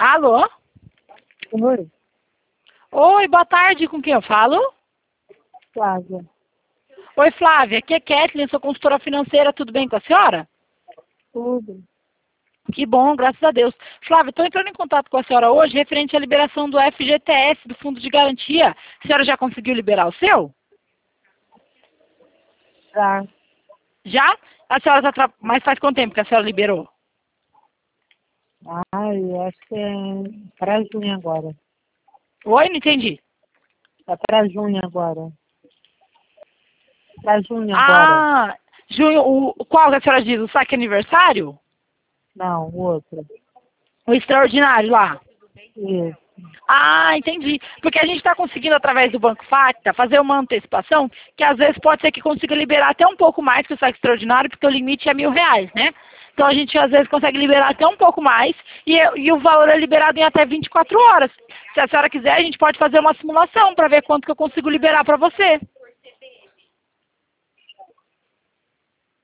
Alô? Oi, Oi, boa tarde, com quem eu falo? Flávia. Oi, Flávia, aqui é Kathleen, sou consultora financeira, tudo bem com a senhora? Tudo. Que bom, graças a Deus. Flávia, estou entrando em contato com a senhora hoje referente à liberação do FGTS, do Fundo de Garantia. A senhora já conseguiu liberar o seu? Tá. Já? A senhora mas faz quanto tempo que a senhora liberou? Ai, acho que é para junho agora. Oi, não entendi. É para junho agora. Para junho agora. Ah, junho, qual que a senhora diz? O saque aniversário? Não, o outro. O extraordinário lá? Isso. Ah, entendi. Porque a gente está conseguindo, através do Banco Facta, fazer uma antecipação que às vezes pode ser que consiga liberar até um pouco mais que o saque extraordinário, porque o limite é R$ 1.000, né? Então a gente às vezes consegue liberar até um pouco mais e o valor é liberado em até 24 horas. Se a senhora quiser, a gente pode fazer uma simulação para ver quanto que eu consigo liberar para você.